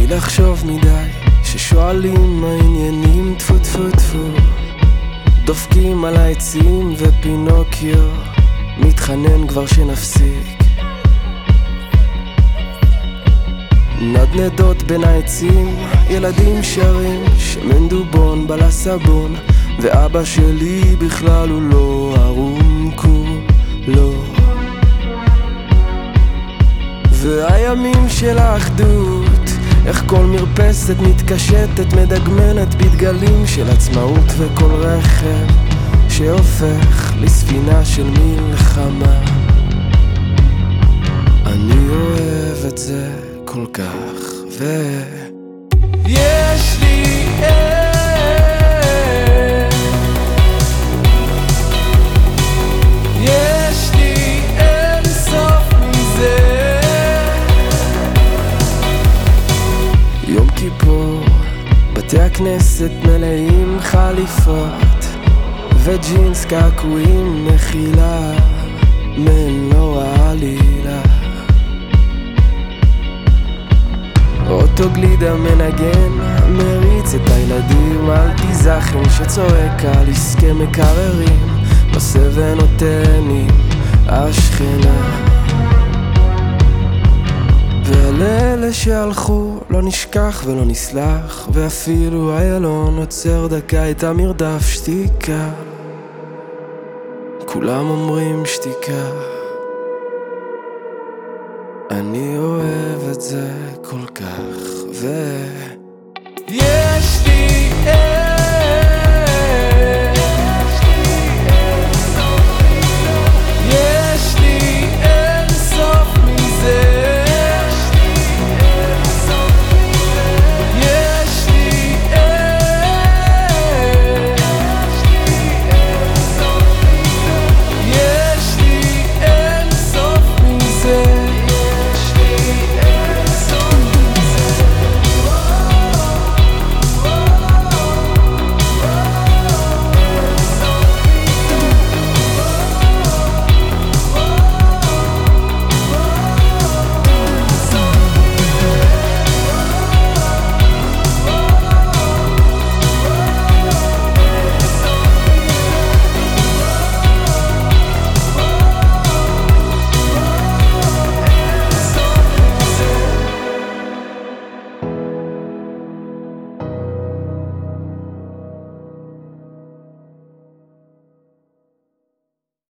בלי לחשוב מדי, ששואלים מה העניינים, טפו טפו טפו, דופקים על העצים ופינוקיו מתחנן כבר שנפסיק. נדנדות בין העצים, ילדים שרים, שמן דובון בלסבון, ואבא שלי בכלל הוא לא ערום כולו. והימים של האחדות, איך כל מרפסת מתקשטת, מדגמנת בדגלים של עצמאות, וכל רכב שהופך לספינה של מלחמה. אני אוהב את זה כל כך, ויש לי יש לי אין סוף מזה. יום כיפור, בתי הכנסת מלאים חליפות וג'ינס קעקועים, מחילה מנורה עלילה. אוטו גלידה מנגן, מריץ את הילדים על תיזכן שצועק על עסקי מקררים, נושא ונותן עם השכנה. ועל אלה שהלכו לא נשכח ולא נסלח, ואפילו איילון עוצר דקה את המרדף. שתיקה, כולם אומרים שתיקה. אני אוהב את זה כל כך,